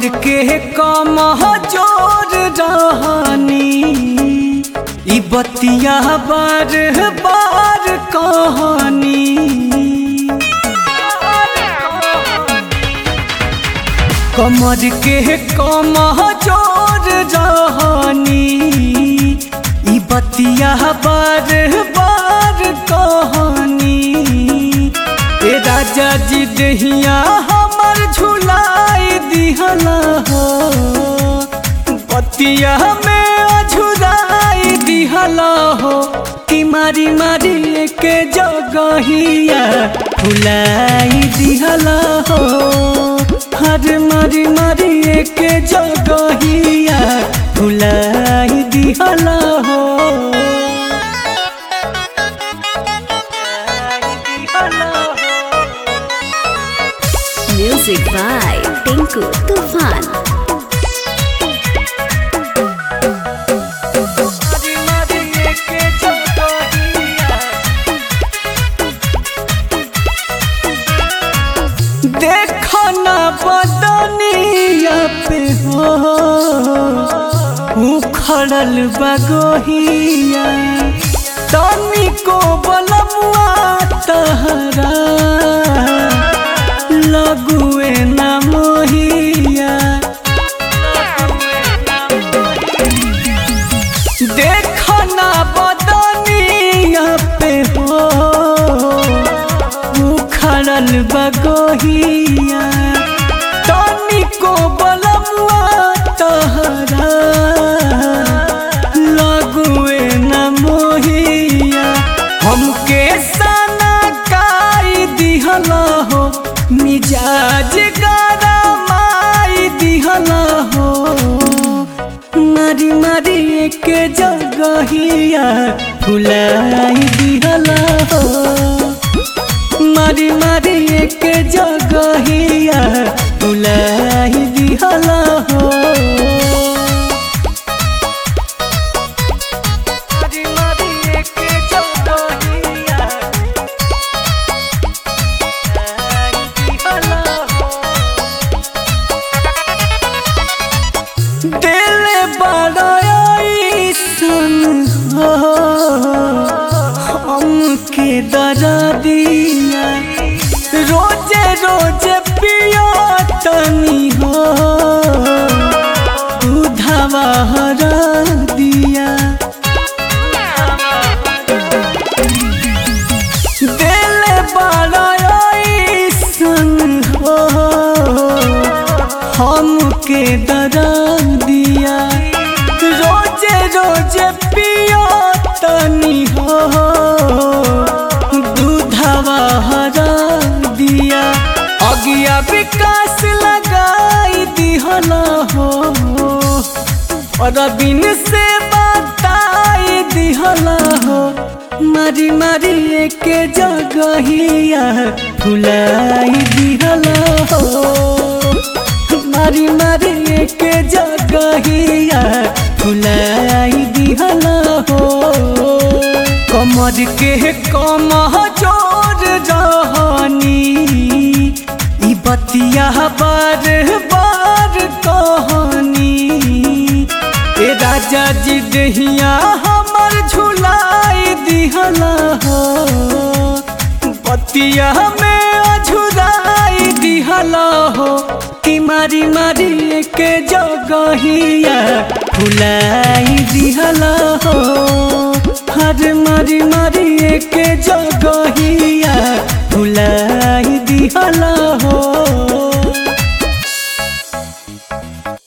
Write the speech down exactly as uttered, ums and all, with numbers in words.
के कम जोर रहनी ई बतिया बार बार कहानी। कमर के कम जोर रहनी ई बतिया बार बार कहानी। ए राजा जी दहिया हमर झुलाई दिहला हो बतिया में अझुराई दिहला हो कि मारी मारी के जगहिया भुलाई दिहला हो। हर मारी मारी के जगहिया भुलाई दिहला हो। Music by Tinku Tufan. देखना बदनिया पे हो उखड़ल बगोहिया तनी को बलमुआ तहरा लगुए न मोहिया। देखना बदनिया पे हो उखड़ल बगोहिया तनी को बलमुआ तहरा लगुए न मोहिया। हमके सना काई दिहला हो मिजाज गरमाई दिहला हो। मारी मारी के जगहिया भुलाई दिहला हो। मारी मारी के जगहिया भुलाई दिहला हो। मारी मारी के जगहिया दिल बड़ाई सन हो हमके दरा दिया रोजे रोजे पिया तनी हो दूधवा हरा दिया। दिल बड़ाई सन हो हमके दरा दिया रोजे रोजे पिया तनी हो दूधवा हरा दिया। अगिया विकास लगाई दिहला हो और बिन से बताई दिहला हो। मारी मारी के जगहिया भुलाई दिहला हो। मारी मारी के जगहिया भुलाई दिहला हो। कमर के कम जोर रहनी ई बतिया बार बार कहानी। ए राजा जी दहिया हमर झुलाई दिहला हो बतिया में अझुराई दिहला हो कि मारी मारी के जगहिया भुलाई दिहला हो। हर मारी मारी के जगहिया भुलाई दिहला